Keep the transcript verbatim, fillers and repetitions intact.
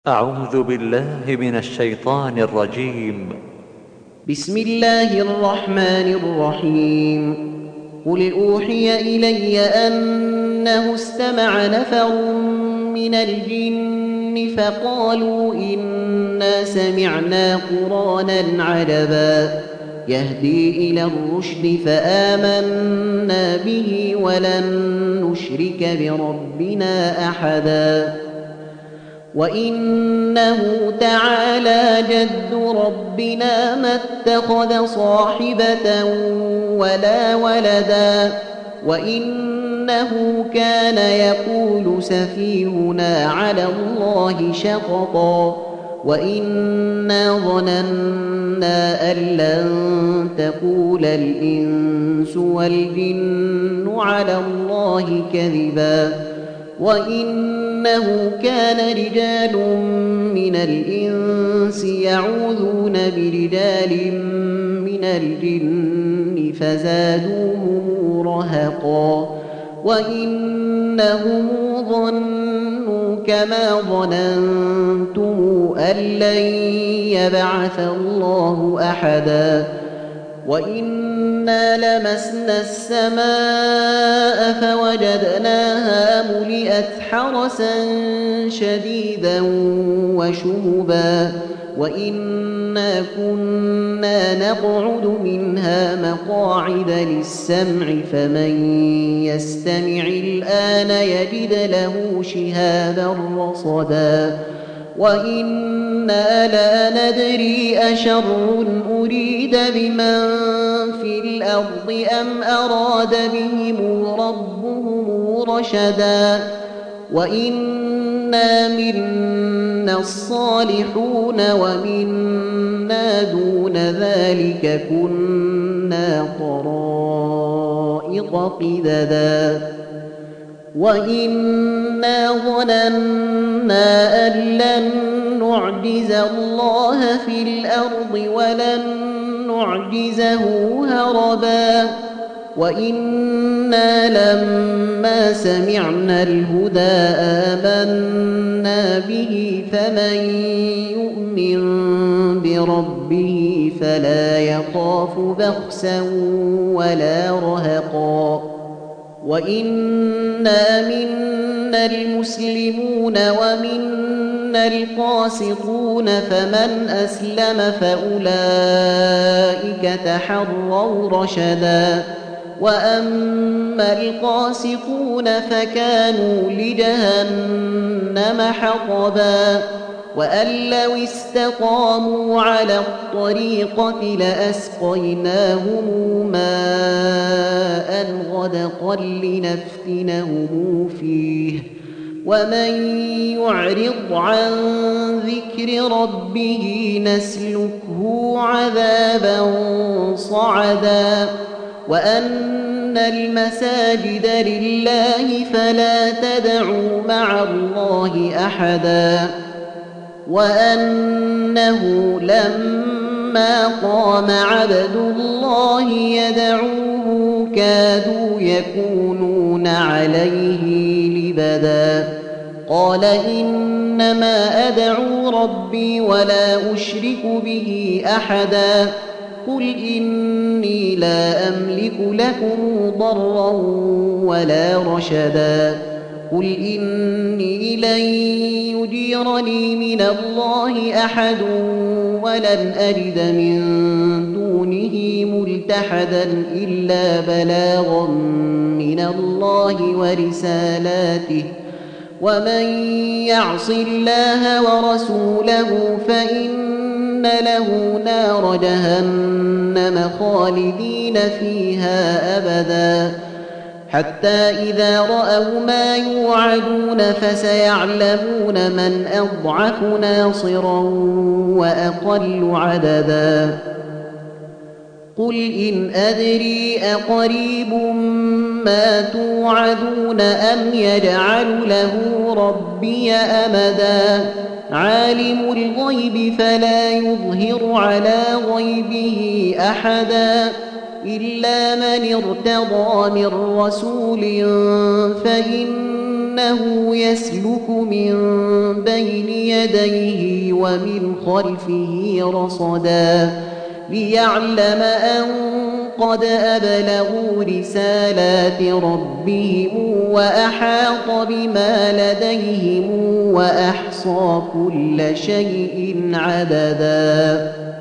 أعوذ بالله من الشيطان الرجيم. بسم الله الرحمن الرحيم. قل أوحي إلي أنه استمع نفر من الجن فقالوا إنا سمعنا قرآنا عجبا يهدي إلى الرشد فآمنا به ولن نشرك بربنا أحدا وإنه تعالى جد ربنا ما اتخذ صاحبة ولا ولدا وإنه كان يقول سفيهنا على الله شططا وإنا ظننا أن لن تقول الإنس والجن على الله كذبا وإنه كان رجال من الإنس يعوذون برجال من الجن فزادوهم رهقا وإنهم ظنوا كما ظننتم أن لن يبعث الله أحدا وإنا لمسنا السماء فوجدناها ملئت حرسا شديدا وشهبا وإنا كنا نقعد منها مقاعد للسمع فمن يستمع الآن يجد له شهابا رصدا وإنا لا ندري أشر أريد بمن في الأرض أم أراد بهم ربهم رشدا وإنا منا الصالحون ومنا دون ذلك كنا طرائق قددا وإنا ظننا أن لن نعجز الله في الأرض ولن نعجزه هربا وإنا لما سمعنا الهدى آمنا به فمن يؤمن بربه فلا يخاف بخسا ولا رهقا وإنا منا المسلمون ومنا القاسطون فمن أسلم فأولئك تحروا رشدا وأما القاسطون فكانوا لجهنم حطبا وأن لو استقاموا على الطريقة لأسقيناهم ماء غدقا لنفتنهم فيه ومن يعرض عن ذكر ربه نسلكه عذابا صعدا وأن المساجد لله فلا تدعوا مع الله أحدا وأنه لما قام عبد الله يدعوه كادوا يكونون عليه لبدا قال إنما أدعو ربي ولا أشرك به أحدا قل إني لا أملك لكم ضرا ولا رشدا قل إني لن يجيرني من الله أحد ولن أجد من دونه ملتحدا إلا بلاغا من الله ورسالاته ومن يعص الله ورسوله فإن له نار جهنم خالدين فيها أبدا حتى إذا رأوا ما يوعدون فسيعلمون من أضعف ناصرا وأقل عددا قل إن أدري أقريب ما توعدون أم يجعل له ربي أمدا عالم الغيب فلا يظهر على غيبه أحدا إلا من ارتضى من رسول فإن إنه يسلك من بين يديه ومن خلفه رصدا ليعلم أن قد أبلغوا رسالات ربهم وأحاط بما لديهم وأحصى كل شيء عددا